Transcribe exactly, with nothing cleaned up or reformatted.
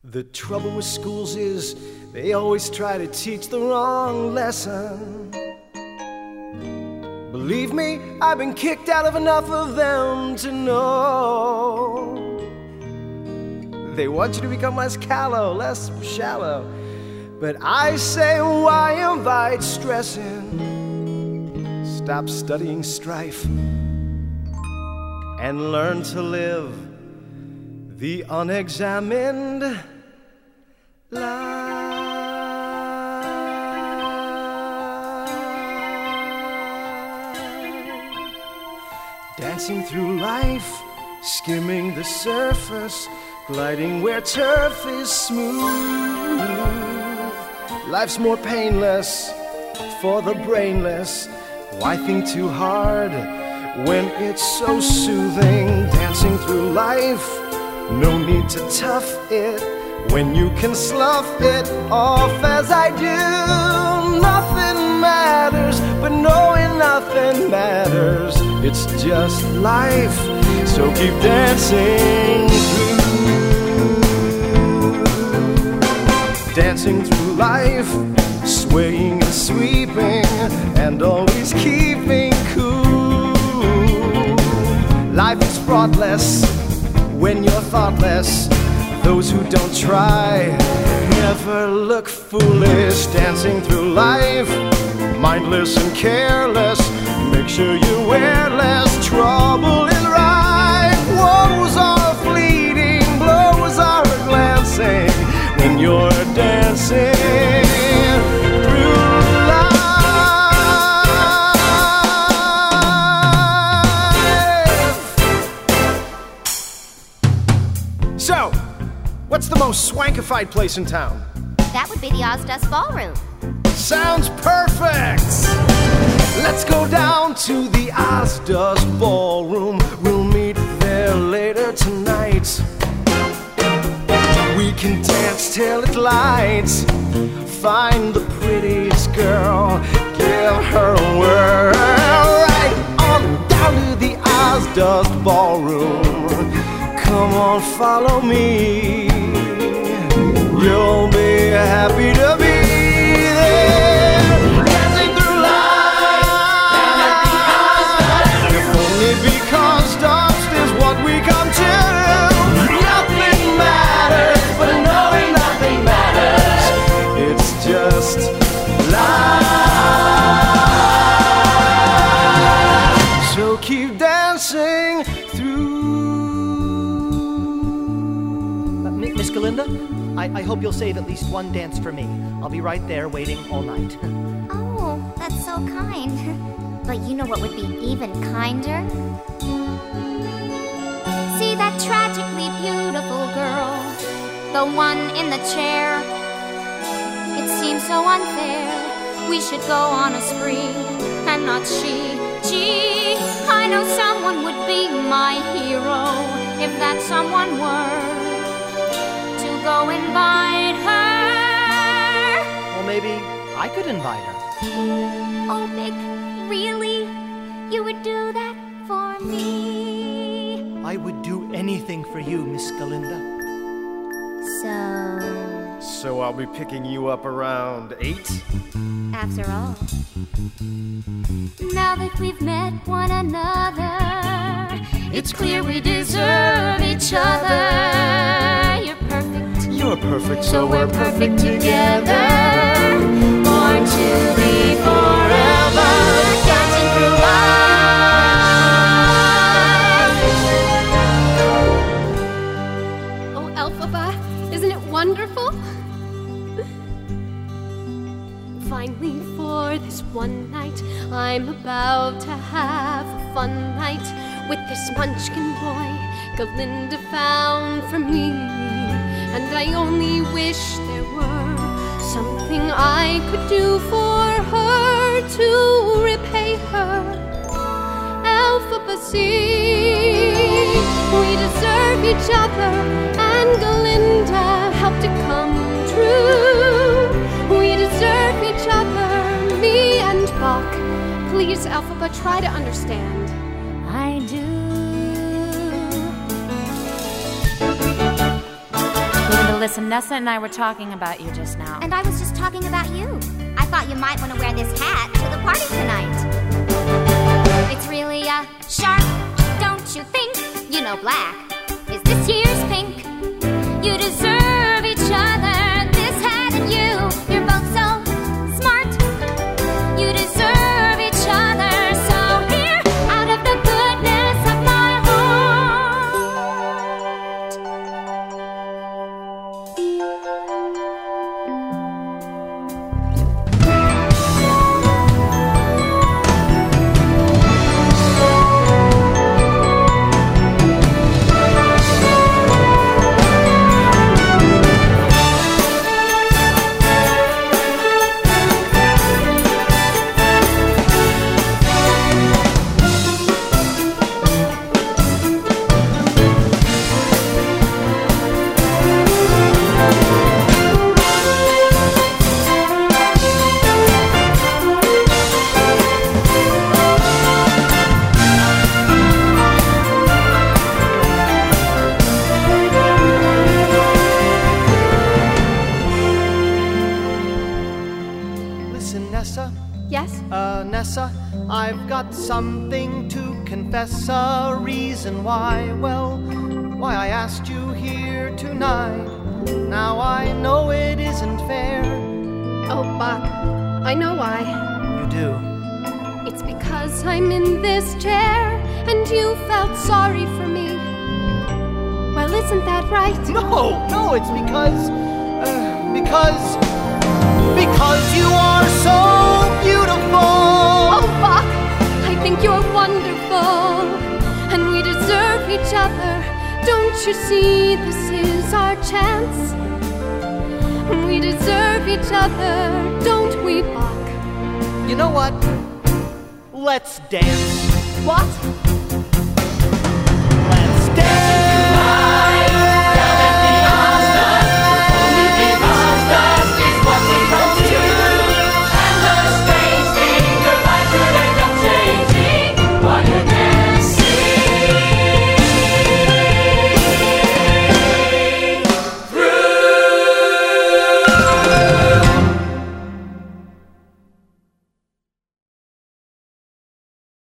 The trouble with schools is they always try to teach the wrong lesson. Believe me, I've been kicked out of enough of them to know. They want you to become less callow, less shallow. But I say, why invite stressing? Stop studying strife and learn to live the unexamined life. Dancing through life, skimming the surface, gliding where turf is smooth. Life's more painless for the brainless. Why think too hard when it's so soothing? Dancing through life, no need to tough it when you can slough it off as I do. Nothing matters, but knowing nothing matters. It's just life, so keep dancing through. Dancing through life, swaying and sweeping, and always keeping cool. Life is fraughtless when you're thoughtless. Those who don't try never look foolish. Dancing through life, mindless and careless. Make sure you wear less trouble in life. Woes are fleeting, blows are glancing when you're dancing through life. So, what's the most swankified place in town? That would be the Ozdust Ballroom. Sounds perfect! Let's go down to the Ozdust Ballroom. We'll meet there later tonight. We can dance till it lights. Find the prettiest girl, give her a whirl. Right on down to the Ozdust Ballroom. Come on, follow me. You'll be happy to be there. Dancing through life, if only because dust is what we come to. Nothing matters, but knowing nothing matters. It's just life. So keep dancing through. Uh, Miss Galinda? I, I hope you'll save at least one dance for me. I'll be right there waiting all night. Oh, that's so kind. But you know what would be even kinder? See that tragically beautiful girl, the one in the chair. It seems so unfair. We should go on a spree, and not she. Gee, I know someone would be my hero if that someone were go invite her. Well, maybe I could invite her. Oh, Mick, really? You would do that for me? I would do anything for you, Miss Galinda. So... So I'll be picking you up around eight? After all. Now that we've met one another, it's clear we deserve each other. You're perfect. You're perfect, so we're perfect together. Born to be forever, dancing through life. Oh, Elphaba, isn't it wonderful? Finally, for this one night, I'm about to have a fun night with this munchkin boy Galinda found for me. And I only wish there were something I could do for her to repay her. Elphaba, see, we deserve each other, and Galinda helped it come true. We deserve each other, me and Bach. Please, Elphaba, try to understand. I do. Well, listen, Nessa and I were talking about you just now. And I was just talking about you. I thought you might want to wear this hat to the party tonight. It's really a shark, don't you think? You know black is this year's pink. You deserve each other, this hat and you. You're both so smart. You deserve each other. So here, out of the goodness of my heart. Nessa? Yes? Uh, Nessa, I've got something to confess, a reason why, well, why I asked you here tonight. Now I know it isn't fair. Oh, Buck, I know why. You do? It's because I'm in this chair and you felt sorry for me. Well, isn't that right? No, no, it's because, uh, because, because you are so beautiful. Oh, Buck, I think you're wonderful, and we deserve each other. Don't you see this is our chance? We deserve each other, don't we, Buck? You know what? Let's dance.